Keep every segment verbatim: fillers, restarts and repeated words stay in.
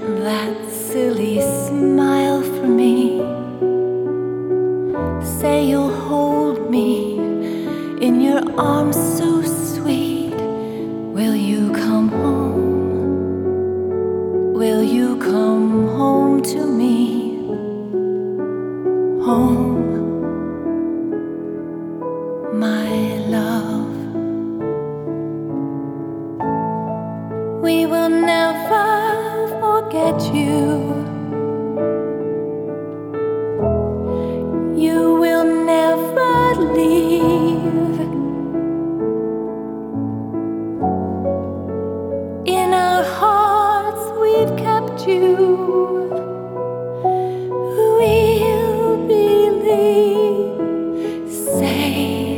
that silly smile for me. Say you'll hold me in your arms so sweet. Will you come home? Will you come home to me? Home, my love. We will never forget you. You will never leave. In our hearts we've kept you. We'll believe. Say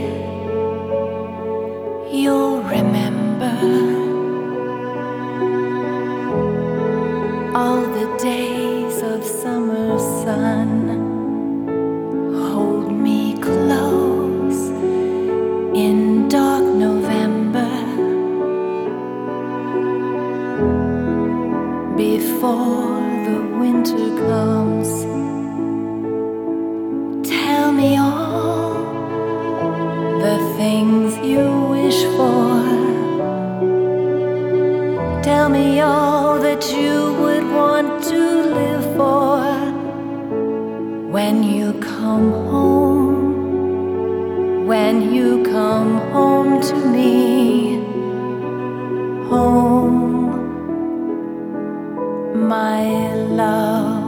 you'll remember all the days of summer sun. Hold me close in dark November, before the winter comes. Tell me all the things you wish for. Tell me all that you would want to live for. When you come home, when you come home to me, home, my love.